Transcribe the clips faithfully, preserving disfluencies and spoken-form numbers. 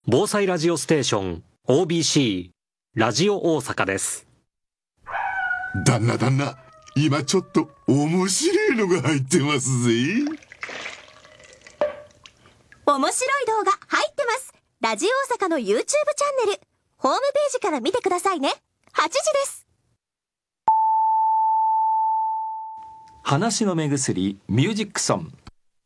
防災ラジオステーション オービーシー ラジオ大阪です。 旦那旦那、今ちょっと面白いのが入ってますぜ。 面白い動画入ってます。ラジオ大阪の YouTube チャンネル、ホームページから見てくださいね。はちじです。 話の目薬ミュージックソン。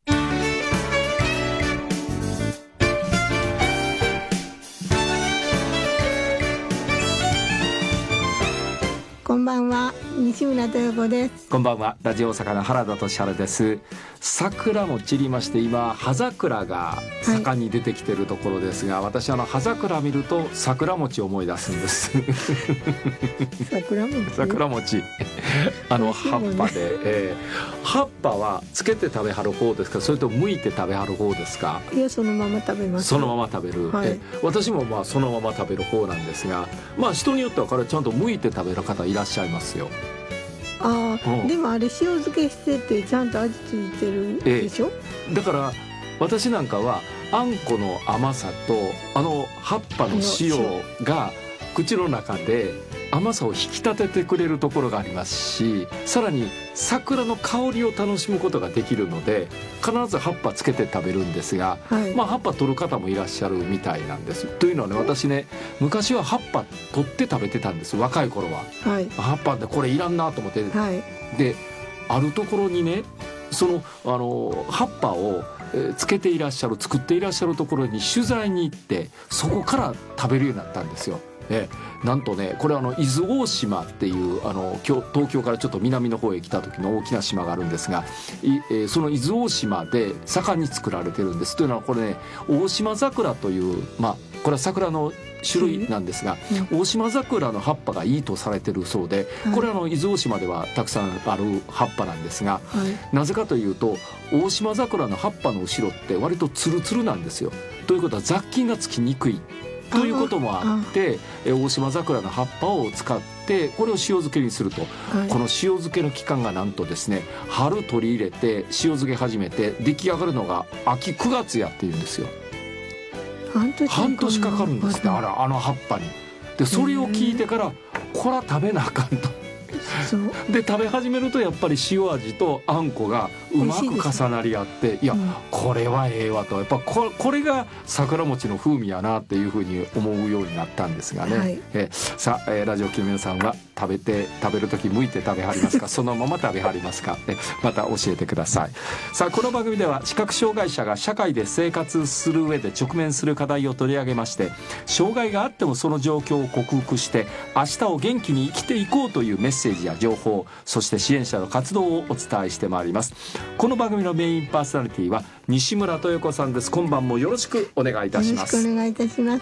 こんばんは、西村豊子です。 こんばんは、ラジオ大阪の原田俊治です。桜も散りまして、今葉桜が盛んに出てきているところですが、はい、私あの葉桜見ると桜餅を思い出すんです桜餅桜餅あの葉っぱで、えー、葉っぱはつけて食べはる方ですか、それと剥いて食べはる方ですか？ いや、そのまま食べます。 そのまま食べる、はい、え私もまあそのまま食べる方なんですが、まあ人によってはこれちゃんと剥いて食べる方いらっしゃいますよ。 あ、うん、でもあれ塩漬けしててちゃんと味ついてるでしょ、 ええ、だから私なんかはあんこの甘さとあの葉っぱの塩が口の中で甘さを引き立ててくれるところがありますし、さらに桜の香りを楽しむことができるので必ず葉っぱつけて食べるんですが、はい、まあ葉っぱ取る方もいらっしゃるみたいなんです。というのはね、私ね昔は葉っぱ取って食べてたんです、若い頃は、はい、葉っぱってこれいらんなと思って、はい、であるところにねそのあの葉っぱをつけていらっしゃる作っていらっしゃるところに取材に行って、そこから食べるようになったんですよ。えなんとね、これあの伊豆大島っていうあの東京からちょっと南の方へ来た時の大きな島があるんですが、い、えー、その伊豆大島で盛んに作られてるんです。というのはこれね、大島桜という、まあこれは桜の種類なんですが、大島桜の葉っぱがいいとされてるそうで、これはあの伊豆大島ではたくさんある葉っぱなんですが、なぜかというと大島桜の葉っぱの後ろって割とツルツルなんですよ。ということは雑菌がつきにくいということもあって、大島桜の葉っぱを使ってこれを塩漬けにすると、はい、この塩漬けの期間がなんとですね、春取り入れて塩漬け始めて出来上がるのが秋くがつやっていうんですよ。 半年半年かかるんですね、あらあの葉っぱに。でそれを聞いてからこれは食べなあかんとそうで食べ始めるとやっぱり塩味とあんこがうまく重なり合って、いや、うん、これはええわと、やっぱこ れ, これが桜餅の風味やなっていうふうに思うようになったんですがね、はい、えさあ、えー、ラジオ機の皆さんは食べて食べるとき剥いて食べはりますかそのまま食べはりますか、えまた教えてください。さあ、この番組では視覚障害者が社会で生活する上で直面する課題を取り上げまして、障害があってもその状況を克服して明日を元気に生きていこうというメッセージや情報、そして支援者の活動をお伝えしてまいります。この番組のメインパーソナリティは西村豊子さんです。今晩もよろしくお願いいたします。 よろしくお願いいたします。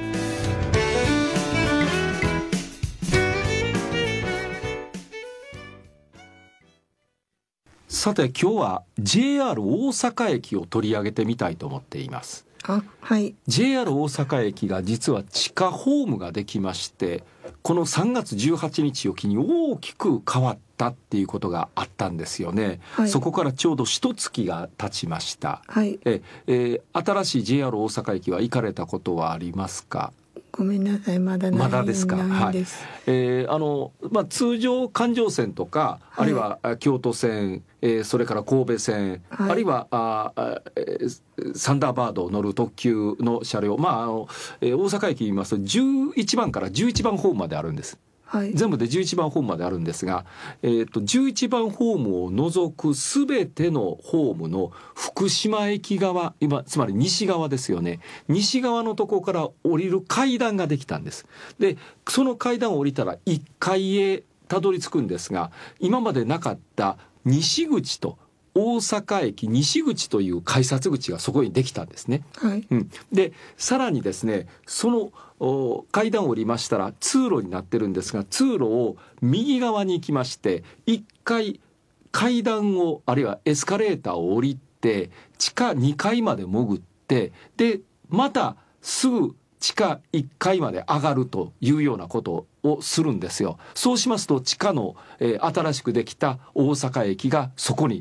さて、今日は ジェイアール 大阪駅を取り上げてみたいと思っています。 あ、はい、 ジェイアール 大阪駅が実は地下ホームができまして、このさんがつじゅうはちにちを機に大きく変わったっていうことがあったんですよね、はい、そこからちょうど一月が経ちました、はい、ええ新しい ジェイアール 大阪駅は行かれたことはありますか？ ごめんなさい、まだない、 まだですか。 ないです。 はい、えーあのまあ、通常環状線とか、はい、あるいは京都線、えー、それから神戸線、はい、あるいはあ、えー、サンダーバードを乗る特急の車両、まああのえー、大阪駅言いますとじゅういちばんからじゅういちばんホームまであるんです。はい、全部でじゅういちばんホームまであるんですが、えー、とじゅういちばんホームを除くすべてのホームの福島駅側、今つまり西側ですよね、西側のところから降りる階段ができたんです。でその階段を降りたらいっかいへたどり着くんですが、今までなかった西口と大阪駅西口という改札口がそこにできたんですね、はいうん、でさらにですね、その階段を降りましたら通路になってるんですが、通路を右側に行きましていっかい階段をあるいはエスカレーターを降りて地下にかいまで潜って、でまたすぐ地下いっかいまで上がるというようなことをするんですよ。そうしますと地下の、えー、新しくできた大阪駅がそこに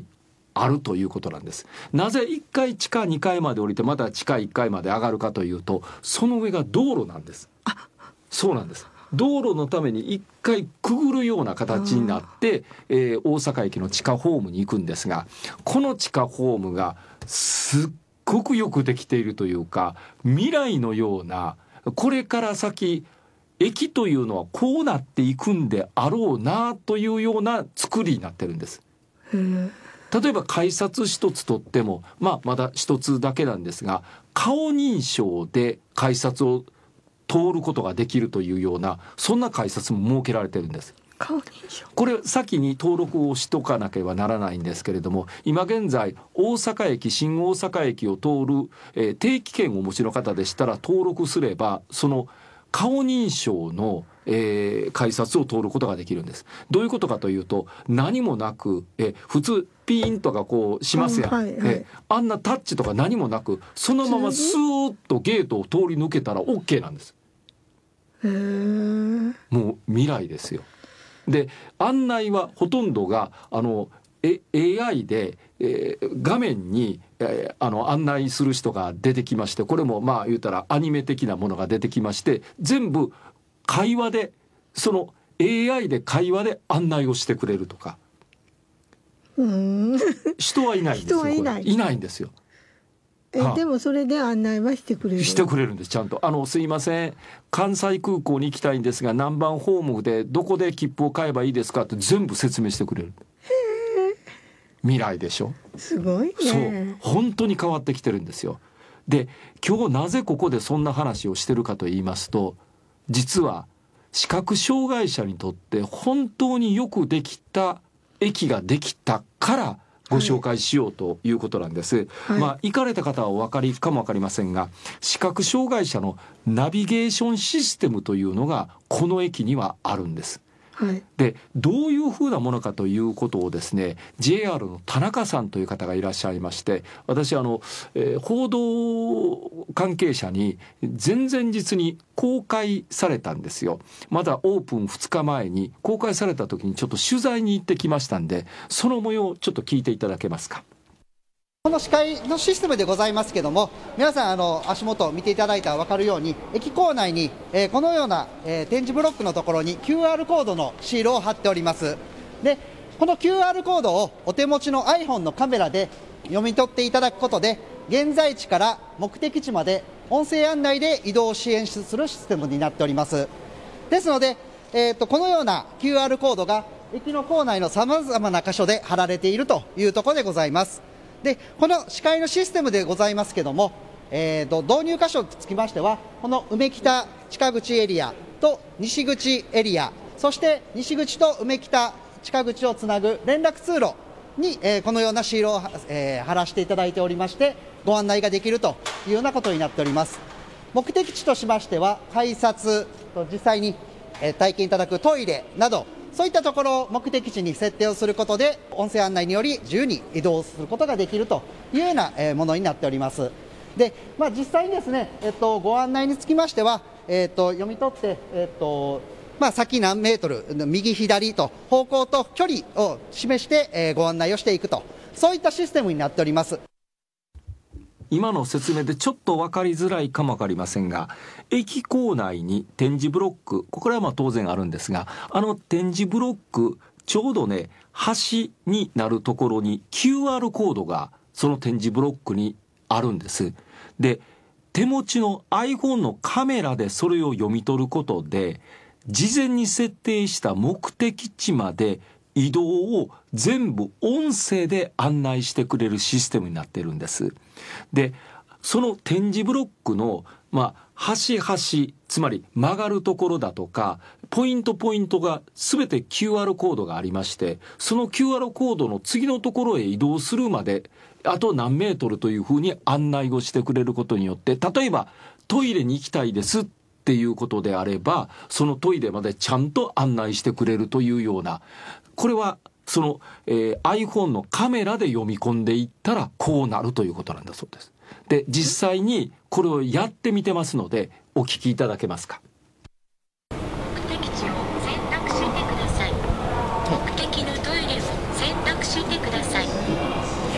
あるということなんです。なぜいっかい地下にかいまで降りてまた地下いっかいまで上がるかというと、その上が道路なんです。そうなんです。道路のためにいっかいくぐるような形になって、えー、大阪駅の地下ホームに行くんですが、この地下ホームがすっごくよくできているというか、未来のような、これから先駅というのはこうなっていくんであろうなというような作りになってるんです。例えば改札一つとっても、まあ、まだ一つだけなんですが、顔認証で改札を通ることができるというような、そんな改札も設けられてるんです。 顔認証、 これ先に登録をしとかなければならないんですけれども、今現在大阪駅、新大阪駅を通る、えー、定期券をお持ちの方でしたら登録すれば、その顔認証の、えー、改札を通ることができるんです。どういうことかというと、何もなく、え普通ピーンとかこうしますやん、はいはい、えあんなタッチとか何もなく、そのままスーッとゲートを通り抜けたら OK なんです。へー、もう未来ですよ。で案内はほとんどがあのえ エーアイ で、えー、画面に、えー、あの案内する人が出てきまして、これもまあ言うたらアニメ的なものが出てきまして、全部会話で、その エーアイ で会話で案内をしてくれるとか。うーん人はいないんですよ。人はいない、いないんですよ。 えはあ、でもそれで案内はしてくれるしてくれるんです。ちゃんとあのすいません、関西空港に行きたいんですが何番ホームでどこで切符を買えばいいですかって全部説明してくれる。へー、未来でしょ。 すごいね。 そう本当に変わってきてるんですよ。で今日なぜここでそんな話をしてるかと言いますと、実は視覚障害者にとって本当によくできた駅ができたからご紹介しようということなんです、はい、まあ行かれた方はお分かりかも分かりませんが、視覚障害者のナビゲーションシステムというのがこの駅にはあるんです。はい、でどういうふうなものかということをですね、 ジェイアール の田中さんという方がいらっしゃいまして、私あの、えー、報道関係者に前々日に公開されたんですよ。まだオープンふつかまえに公開された時にちょっと取材に行ってきましたんで、その模様をちょっと聞いていただけますか。 この視界のシステムでございますけども、皆さんあの足元を見ていただいたら分かるように、駅構内に、えー、このような、えー、展示ブロックのところに キューアール コードのシールを貼っております。でこの キューアール コードをお手持ちの iPhone のカメラで読み取っていただくことで、現在地から目的地まで音声案内で移動を支援するシステムになっております。ですので、えー、とこのような キューアール コードが駅の構内のさまざまな箇所で貼られているというところでございます。でこの視界のシステムでございますけども、えー、と導入箇所につきましては、この梅北近口エリアと西口エリア、そして西口と梅北近口をつなぐ連絡通路に、えー、このようなシールを、えー、貼らせていただいておりまして、ご案内ができるというようなことになっております。目的地としましては、改札と実際に、えー、体験いただくトイレなど、そういったところを目的地に設定をすることで、音声案内により自由に移動することができるというようなものになっております。で、まあ、実際にですね、えっと、ご案内につきましては、えっと、読み取って、えっとまあ、先何メートル、右左と方向と距離を示して、えー、ご案内をしていくと、そういったシステムになっております。 今の説明でちょっと分かりづらいかも分かりませんが、駅構内に展示ブロック、これはまあ当然あるんですが、あの展示ブロックちょうどね、端になるところに キューアール コードがその展示ブロックにあるんです。で手持ちの iPhone のカメラでそれを読み取ることで、事前に設定した目的地まで移動を全部音声で案内してくれるシステムになっているんです。でその点字ブロックの、まあ、端々、つまり曲がるところだとかポイントポイントが全て キューアール コードがありまして、その キューアール コードの次のところへ移動するまであと何メートルというふうに案内をしてくれることによって、例えばトイレに行きたいですっていうことであれば、そのトイレまでちゃんと案内してくれるというような、これはその、えー、iPhone のカメラで読み込んでいったらこうなるということなんだそうです。で実際にこれをやってみてますのでお聞きいただけますか。 目的地を選択してください。目的のトイレを選択してください。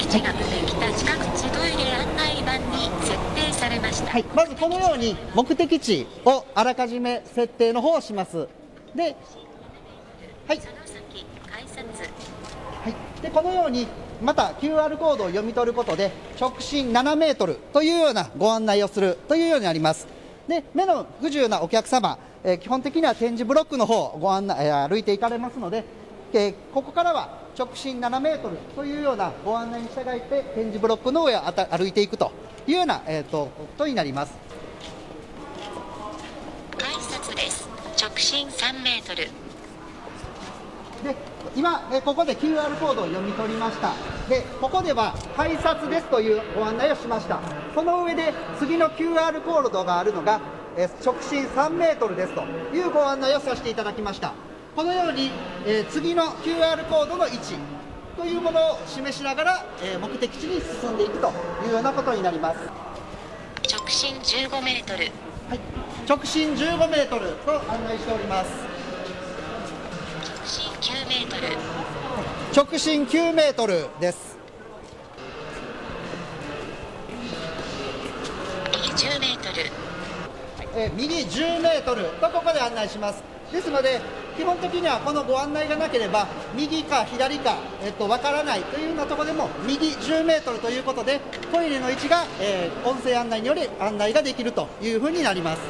地ができた近く地トイレ案内板に設定されました。 はい、まずこのように目的地をあらかじめ設定の方をします。で、はい、 その先改札。 はい、でこのようにまた キューアール コードを読み取ることで直進ななメートルというようなご案内をするというようになります。で、目の不自由なお客様、えー、基本的には展示ブロックの方をご案内、えー、歩いていかれますので、えー、ここからは直進ななメートルというようなご案内に従って展示ブロックの上をあた歩いていくというような、えー、とことになります。 改札です。直進さんメートル。 で今、えここで キューアール コードを読み取りました。でここでは改札ですというご案内をしました。その上で次の キューアール コードがあるのが、え直進さんメートルですというご案内をさせていただきました。このように、え次の キューアール コードの位置というものを示しながら、え目的地に進んでいくというようなことになります。 直進じゅうごメートル。 はい、直進じゅうごメートルと案内しております。 直進きゅうメートル。 直進きゅうメートルです。 右じゅうメートル。 え右じゅうメートルとここで案内します。ですので基本的にはこのご案内がなければ右か左か、えっと、分からないというようなところでも右じゅうメートルということでトイレの位置が、えー、音声案内により案内ができるというふうになります。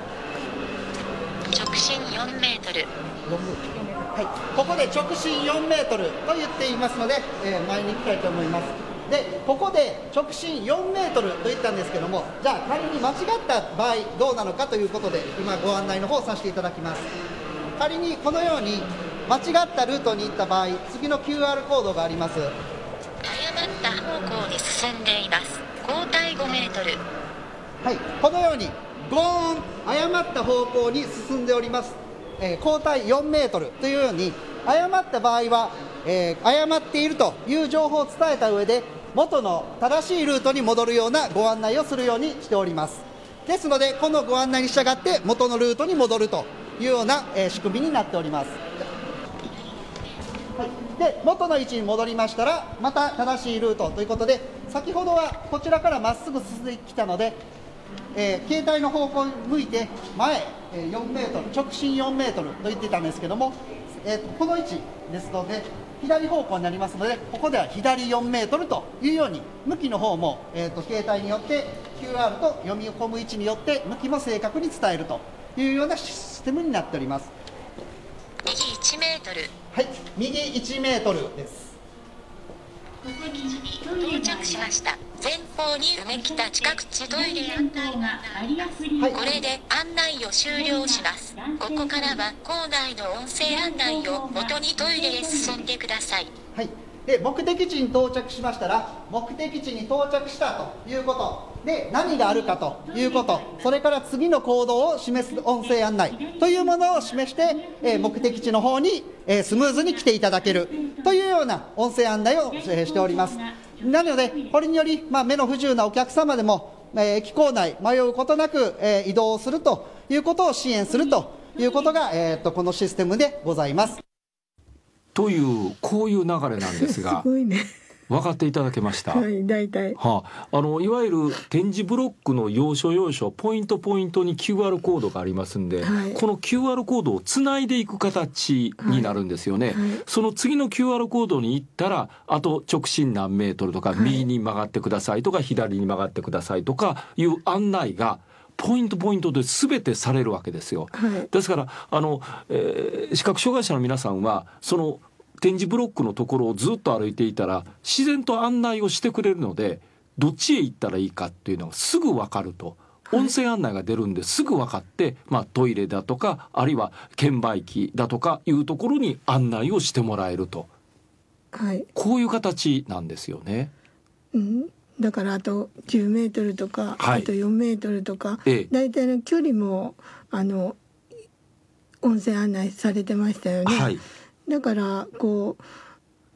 直進よんメートル。 はい、ここで直進よんメートルと言っていますので、えー、前に行きたいと思います。でここで直進よんメートルと言ったんですけども、じゃあ仮に間違った場合どうなのかということで今ご案内の方をさせていただきます。仮にこのように間違ったルートに行った場合、次の キューアール コードがあります。 誤った方向に進んでいます。交代ごメートル。 はい、このようにゴーン誤った方向に進んでおります。えー、交代よんメートルというように誤った場合は、えー、誤っているという情報を伝えた上で元の正しいルートに戻るようなご案内をするようにしております。ですのでこのご案内に従って元のルートに戻るというような、えー、仕組みになっております。はい、で元の位置に戻りましたらまた正しいルートということで、先ほどはこちらからまっすぐ進んできたので、えー、携帯の方向に向いて前、えー、よんメートル直進よんメートルと言ってたんですけども、えー、この位置ですので左方向になりますので、ここでは左よんメートルというように向きの方も、えー、と携帯によって キューアール と読み込む位置によって向きも正確に伝えるというようなシステムになっております。 右いちメートル。 はい、右いちメートルです。 到着しました。前方に埋めきた近く地トイレ案内があります。 はい、 これで案内を終了します。ここからは構内の音声案内を元にトイレへ進んでください。 はい、で目的地に到着しましたら目的地に到着したということで何があるかということ、それから次の行動を示す音声案内というものを示して、えー、目的地の方に、えー、スムーズに来ていただけるというような音声案内を、えー、しております。なのでこれにより、まあ、目の不自由なお客様でも、えー、駅構内迷うことなく、えー、移動するということを支援するということが、えー、とこのシステムでございます。 というこういう流れなんですがすごいね。 分かっていただけました。 はい、大体。 はあ、あのいわゆる点示ブロックの要所要所ポイントポイントに キューアール コードがありますんで、 はい、 この キューアール コードをつないでいく形になるんですよね。はいはい、その次の キューアール コードに行ったらあと直進何メートルとか、はい、右に曲がってくださいとか左に曲がってくださいとかいう案内がポイントポイントで全てされるわけですよ。はい、ですからあの、えー、視覚障害者の皆さんはその点示ブロックのところをずっと歩いていたら自然と案内をしてくれるのでどっちへ行ったらいいかっていうのがすぐ分かると、音声案内が出るんですぐ分かって、まあ、トイレだとかあるいは券売機だとかいうところに案内をしてもらえると、はい、こういう形なんですよね。 うん、だからあとじゅうメートルとか、はい、あとよんメートルとか、ええ、だいたいの距離もあの音声案内されてましたよね。はい、だからこう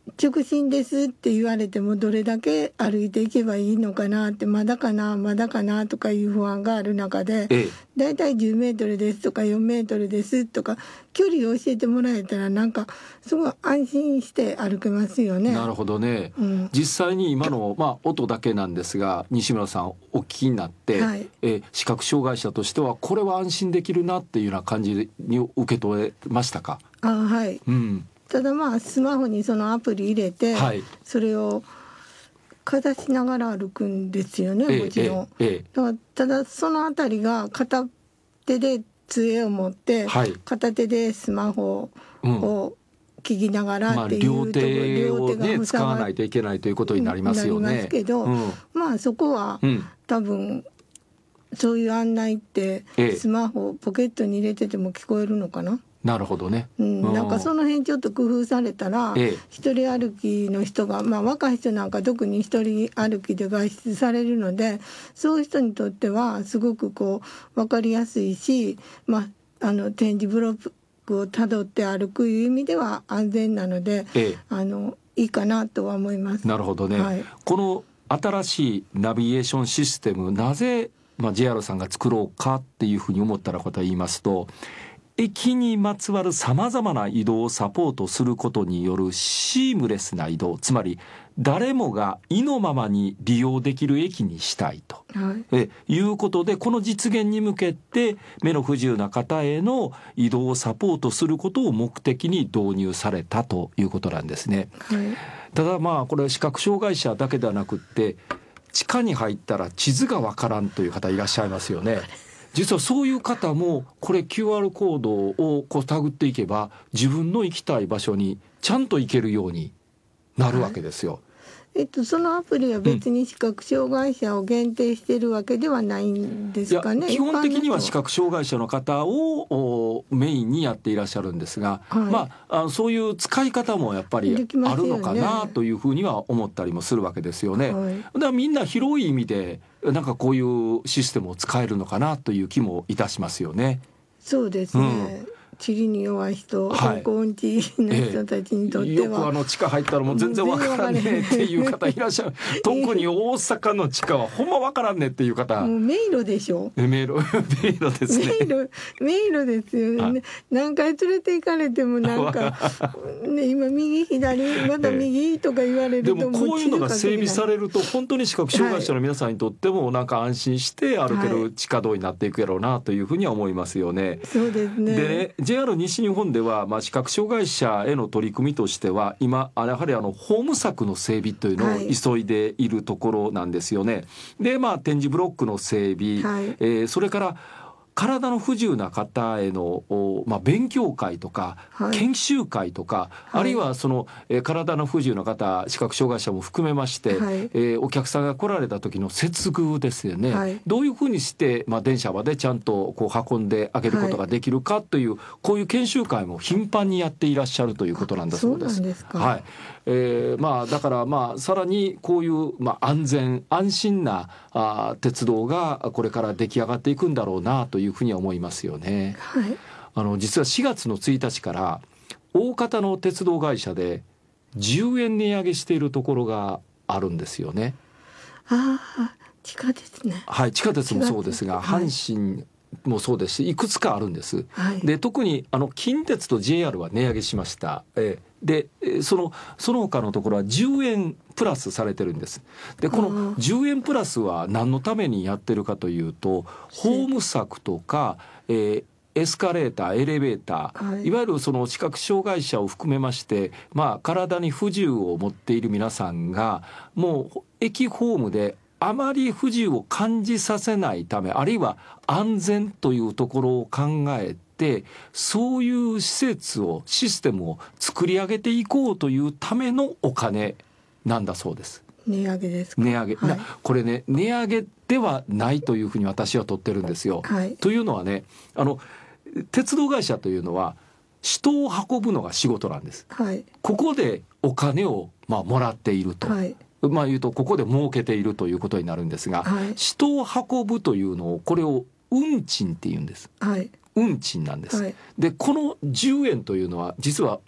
直進ですって言われてもどれだけ歩いていけばいいのかなって、まだかなまだかなとかいう不安がある中で、ええ、だいたいじゅうメートルですとかよんメートルですとか距離を教えてもらえたらなんかすごい安心して歩けますよね。 なるほどね、うん、実際に今の、まあ、音だけなんですが西村さんお聞きになって、はい、え視覚障害者としてはこれは安心できるなっていうような感じに受け取れましたか？ あ、はい、うん、ただまあスマホにそのアプリ入れて、はい、それをかざしながら歩くんですよね、もちろん、ええええ、だからただそのあたりが片手で杖を持って、はい、片手でスマホを聞きながらっていうところ、まあ、両手を、ね、使わないといけないということになりますよね。なりますけど、うん、まあそこは、うん、多分そういう案内ってスマホポケットに入れてても聞こえるのかな。 なるほどね、 うん、なんかその辺ちょっと工夫されたら、ええ、一人歩きの人が、まあ、若い人なんか特に一人歩きで外出されるのでそういう人にとってはすごくこう分かりやすいし、まあ、あの点字ブロックをたどって歩くいう意味では安全なので、ええ、あのいいかなとは思います。 なるほどね、はい、この新しいナビゲーションシステムなぜ、まあ、ジェイアール さんが作ろうかっていうふうに思ったらことを言いますと、駅にまつわるさまざまな移動をサポートすることによるシームレスな移動、つまり誰もが意のままに利用できる駅にしたいと、はい、えいうことで、この実現に向けて目の不自由な方への移動をサポートすることを目的に導入されたということなんですね、はい、ただまあこれ視覚障害者だけではなくって地下に入ったら地図がわからんという方いらっしゃいますよね。実はそういう方もこれ キューアール コードをこうタグっていけば自分の行きたい場所にちゃんと行けるようになるわけですよ、はい。 えっと、そのアプリは別に視覚障害者を限定しているわけではないんですかね。 いや基本的には視覚障害者の方をメインにやっていらっしゃるんですが、はい、まあ、あそういう使い方もやっぱりあるのかなというふうには思ったりもするわけですよね、はい、だからみんな広い意味でなんかこういうシステムを使えるのかなという気もいたしますよね。 そうですね、うん地理に弱い人、方向音痴の人たちにとっては、ええ、よくあの地下入ったらもう全然わからんねえっていう方いらっしゃる特に大阪の地下はほんまわからんねっていう方、 もう迷路でしょ。 迷路迷路ですね。 迷路迷路ですよね。何回連れて行かれてもなんかね、今右左また右とか言われると、 でもこういうのが整備されると本当に視覚障害者の皆さんにとってもなんか安心して歩ける地下道になっていくやろうなというふうには思いますよね、 はい、そうですね。 でね、ジェイアール 西日本では、まあ、視覚障害者への取り組みとしては今やはりあのホーム柵の整備というのを急いでいるところなんですよね、はい、でまあ点字ブロックの整備、はい、えー、それから体の不自由な方への、まあ、勉強会とか、はい、研修会とか、はい、あるいはその、えー、体の不自由な方視覚障害者も含めまして、はい、えー、お客さんが来られた時の接遇ですよね、はい、どういうふうにして、まあ、電車までちゃんとこう運んであげることができるかという、はい、こういう研修会も頻繁にやっていらっしゃるということなんだそうです。 そうなんですか。 はい、えーまあ、だからまあさらにこういう、まあ、安全安心なあ鉄道がこれから出来上がっていくんだろうなというふうには思いますよね、はい、あの実はしがつのついたちから大方の鉄道会社でじゅうえん値上げしているところがあるんですよね。 ああ、地下鉄ね。 はい、地下鉄もそうですが、阪神もそうですしいくつかあるんです、はい、で特にあの近鉄と ジェイアール は値上げしました、えー、でそのその他のところはじゅうえんプラスされてるんです。でこのじゅうえんプラスは何のためにやってるかというと、ホーム柵とか、えーエスカレーターエレベーター、はい、いわゆるその視覚障害者を含めまして、まあ、体に不自由を持っている皆さんがもう駅ホームであまり不自由を感じさせないため、あるいは安全というところを考えてそういう施設をシステムを作り上げていこうというためのお金なんだそうです。 値上げですか。 値上げ、はい、これね値上げではないというふうに私は取ってるんですよ、はい、というのはね、あの鉄道会社というのは人を運ぶのが仕事なんです、はい、ここでお金をまあもらっていると、はい、まあ言うとここで儲けているということになるんですが、はい、人を運ぶというのをこれを運賃っていうんです、はい、運賃なんです、はい、でこのじゅうえんというのは実は運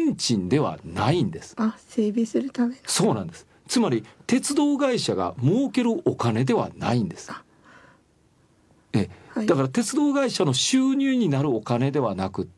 運賃ではないんです。 あ、整備するため。 そうなんです。つまり鉄道会社が儲けるお金ではないんです。えはい、だから鉄道会社の収入になるお金ではなくって、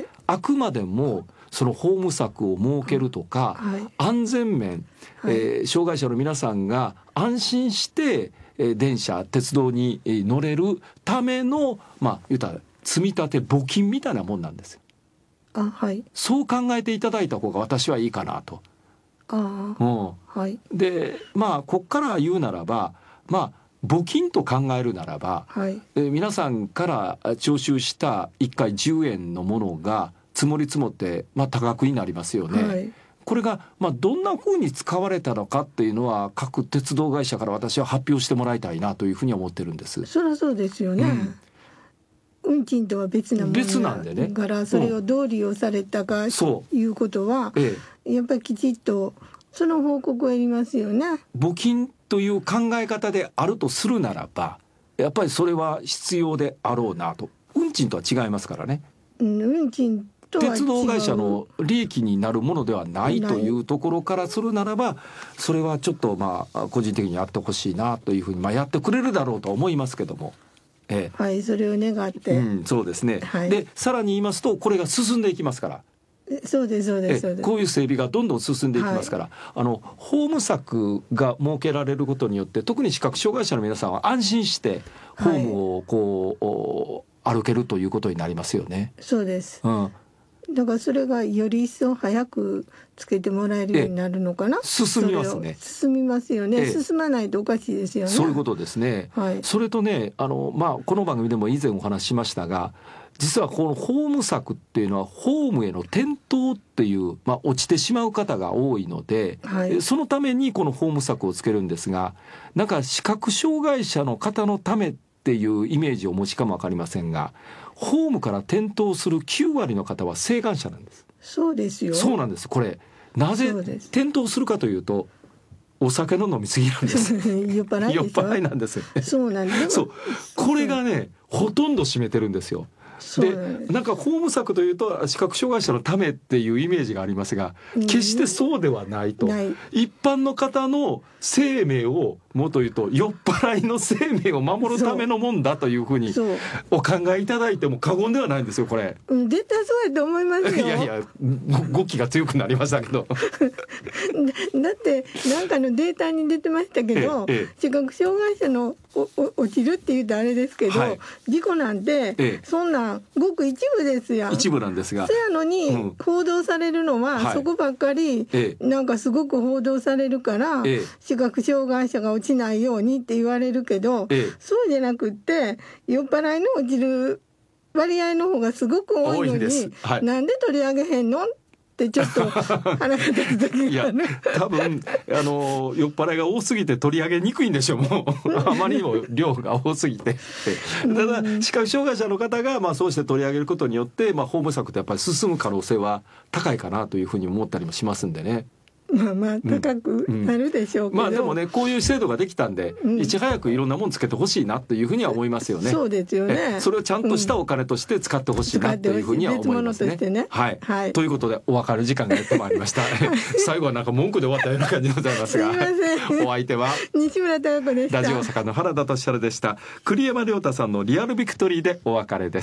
あくまでもその法務策を設けるとか、はい、安全面、はい、えー、障害者の皆さんが安心して、えー、電車鉄道に乗れるための、まあ言うたら積み立て募金みたいなもんなんですよ。 あ、はい、 そう考えていただいた方が私はいいかなと。 あ、 うん、 はい、 でまあこっから言うならば、まあ募金と考えるならば、はい、えー、皆さんから徴収したいっかいじゅうえんのものが積もり積もって、まあ、多額になりますよね。はい、これが、まあ、どんな風に使われたのかっていうのは各鉄道会社から私は発表してもらいたいなというふうに思ってるんです。 そりゃそうですよね。うん、運賃とは別なもの別なんでね。 だからそれをどう利用されたか、うん、ということは、ええ、やっぱりきちっとその報告をやりますよね。 募金という考え方であるとするならば、やっぱりそれは必要であろうなと。運賃とは違いますからね。 うん、運賃とは違う。 鉄道会社の利益になるものではないというところからするならば、それはちょっとまあ個人的にやってほしいなというふうに、まあ、やってくれるだろうと思いますけども、ええ、 はい、それを願って、 うん、そうですね。 はい、 でさらに言いますと、これが進んでいきますから。 そうですそうですそうです。 こういう整備がどんどん進んでいきますから、はい、あの法務策が設けられることによって、特に視覚障害者の皆さんは安心して法務をこう、はい、歩けるということになりますよね。 そうです、 うん、 だからそれがより一層早くつけてもらえるようになるのかな。 進みますね。 進みますよね。進まないとおかしいですよね。 そういうことですね。はい、それとね、あの、まあ、この番組でも以前お話ししましたが、実はこの法務策っていうのは法務への転倒っていう、まあ、落ちてしまう方が多いので、はい、そのためにこの法務策をつけるんですが、なんか視覚障害者の方のためっていうイメージをお持ちかも分かりませんが、法務から転倒するきゅうわりの方は晴眼者なんです。 そうですよ。 そうなんです。これなぜ転倒するかというと、お酒の飲み過ぎなんです酔っ払い酔っ払いなんですそうなんです。 そう、これがね、ほとんど占めてるんですよ。でなんか法務策というと視覚障害者のためっていうイメージがありますが、決してそうではないと、うん、一般の方の生命を、もっと言うと酔っ払いの生命を守るためのもんだというふうにお考えいただいても過言ではないんですよ、これ。 うん、絶対そうやと思いますよ。 いやいや、語気が強くなりましたけどだってなんかのデータに出てましたけど、ええ、視覚障害者のおお落ちるって言うとあれですけど、はい、事故なんて、ええ、そんなごく一部ですやん。 一部なんですが、 そやのに、うん、報道されるのは、はい、そこばっかり、ええ、なんかすごく報道されるから、ええ、視覚障害者が落ちないようにって言われるけど、ええ、そうじゃなくって酔っ払いの落ちる割合の方がすごく多いのに、はい、なんで取り上げへんのってちょっと腹が立つ時がある。いや多分あの酔っ払いが多すぎて取り上げにくいんでしょう。もうあまりにも量が多すぎてただ視覚障害者の方が、まあ、そうして取り上げることによって、まあ、法務策ってやっぱり進む可能性は高いかなというふうに思ったりもしますんでね。 まあまあ高くなるでしょうけど、 うんうん、まあでもね、こういう制度ができたんで、うん、いち早くいろんなものつけてほしいなというふうには思いますよね。 そうですよね。 それをちゃんとしたお金として使ってほしいなというふうには思いますね。 ね、 はい、はい、ということでお別れ時間がやってまいりました最後はなんか文句で終わったような感じでございますが、すいませんお相手は西村孝子でした。 ラジオ大阪の原田俊晴でした。栗山亮太さんのリアルビクトリーでお別れです。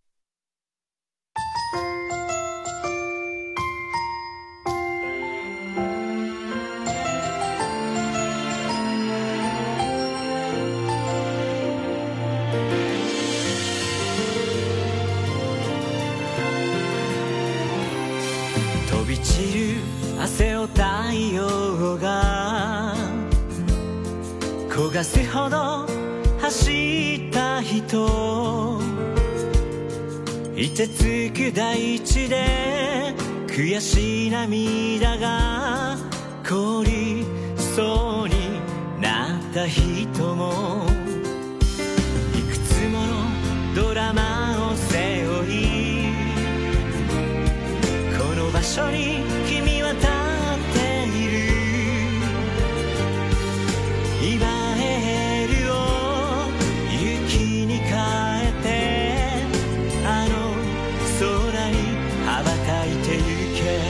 汗を太陽が焦がすほど走った人、凍てつく大地で悔しい涙が凍りそうになった人も、いくつものドラマを背負いこの場所に君は立っている。今エールを雪に変えてあの空に羽ばたいてゆけ。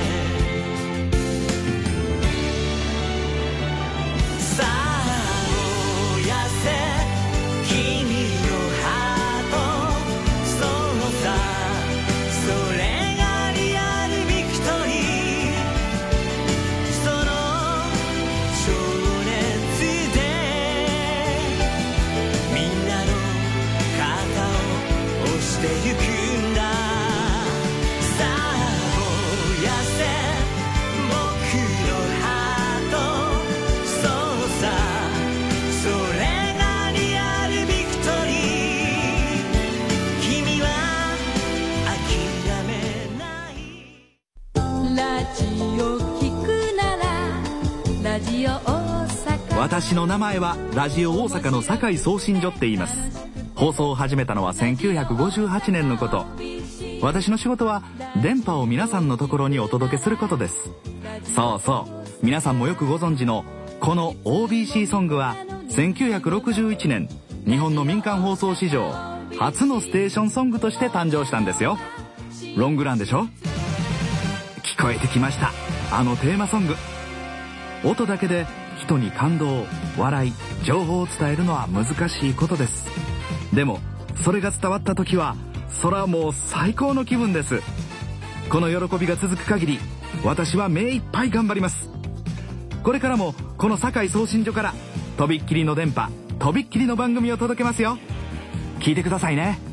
してゆくんだ。さあ燃やせ僕のハート、そうさそれがリアルビクトリー。君は諦めない。ラジオ聞くならラジオ大阪。 私の名前はラジオ大阪の堺送信所って言います。放送を始めたのはせんきゅうひゃくごじゅうはちねんのこと。私の仕事は電波を皆さんのところにお届けすることです。そうそう、皆さんもよくご存知のこの オービーシー ソングはせんきゅうひゃくろくじゅういちねん日本の民間放送史上初のステーションソングとして誕生したんですよ。ロングランでしょ。聞こえてきました、あのテーマソング。音だけで人に感動、笑い、情報を伝えるのは難しいことです。でもそれが伝わった時はそれはもう最高の気分です。この喜びが続く限り私は目いっぱい頑張ります。これからもこの堺送信所からとびっきりの電波、とびっきりの番組を届けますよ。聞いてくださいね。